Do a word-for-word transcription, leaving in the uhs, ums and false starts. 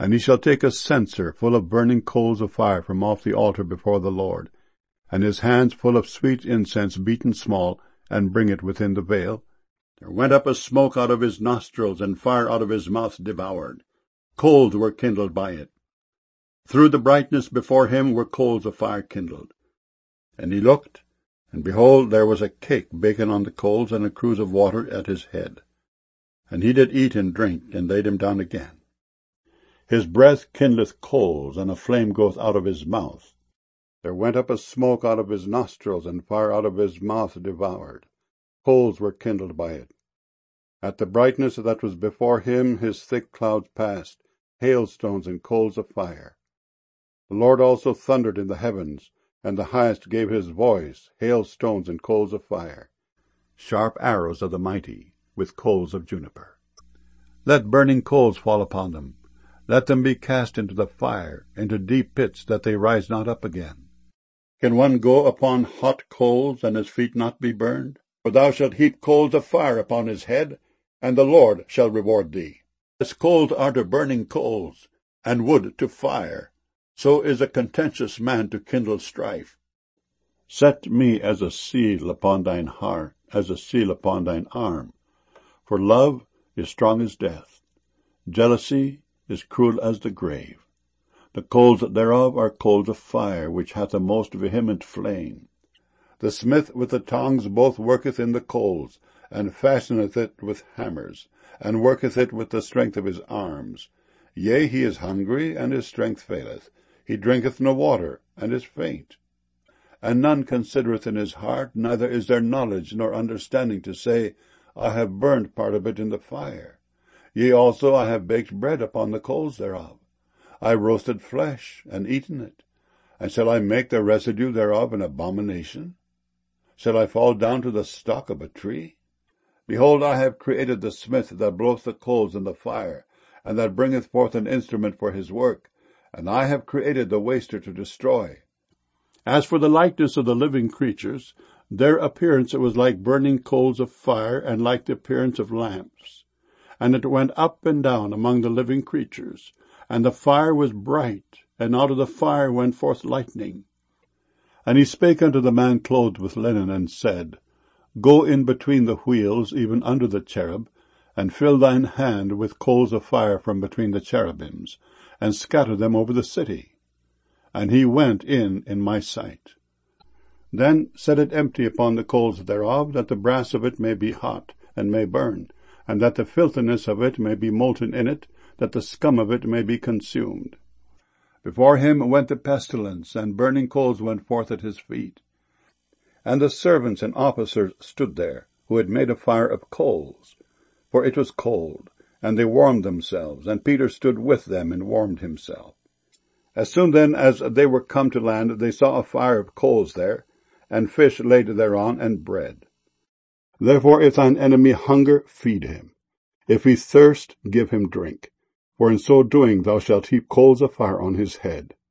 And he shall take a censer full of burning coals of fire from off the altar before the Lord, and his hands full of sweet incense beaten small, and bring it within the veil. There went up a smoke out of his nostrils, and fire out of his mouth devoured. Coals were kindled by it. Through the brightness before him were coals of fire kindled. And he looked, and behold, there was a cake baken on the coals, and a cruse of water at his head. And he did eat and drink, and laid him down again. His breath kindleth coals, and a flame goeth out of his mouth. There went up a smoke out of his nostrils, and fire out of his mouth devoured. Coals were kindled by it. At the brightness that was before him his thick clouds passed, hailstones and coals of fire. The Lord also thundered in the heavens, and the highest gave his voice, hailstones and coals of fire, sharp arrows of the mighty, with coals of juniper. Let burning coals fall upon them. Let them be cast into the fire, into deep pits, that they rise not up again. Can one go upon hot coals, and his feet not be burned? For thou shalt heap coals of fire upon his head, and the Lord shall reward thee. As coals are to burning coals, and wood to fire, so is a contentious man to kindle strife. Set me as a seal upon thine heart, as a seal upon thine arm. For love is strong as death. Jealousy is cruel as the grave. The coals thereof are coals of fire, which hath a most vehement flame. The smith with the tongs both worketh in the coals, and fasteneth it with hammers, and worketh it with the strength of his arms. Yea, he is hungry, and his strength faileth. He drinketh no water, and is faint. And none considereth in his heart, neither is there knowledge nor understanding to say, I have burned part of it in the fire. Yea, also I have baked bread upon the coals thereof. I roasted flesh, and eaten it. And shall I make the residue thereof an abomination? Shall I fall down to the stock of a tree? Behold, I have created the smith that bloweth the coals in the fire, and that bringeth forth an instrument for his work, and I have created the waster to destroy. As for the likeness of the living creatures, their appearance it was like burning coals of fire, and like the appearance of lamps. And it went up and down among the living creatures, and the fire was bright, and out of the fire went forth lightning. And he spake unto the man clothed with linen, and said, Go in between the wheels, even under the cherub, and fill thine hand with coals of fire from between the cherubims, and scatter them over the city. And he went in in my sight. Then set it empty upon the coals thereof, that the brass of it may be hot, and may burn, and that the filthiness of it may be molten in it, that the scum of it may be consumed. Before him went the pestilence, and burning coals went forth at his feet. And the servants and officers stood there, who had made a fire of coals, for it was cold, and they warmed themselves, and Peter stood with them and warmed himself. As soon then as they were come to land, they saw a fire of coals there, and fish laid thereon, and bread. Therefore if thine enemy hunger, feed him. If he thirst, give him drink. For in so doing thou shalt heap coals of fire on his head.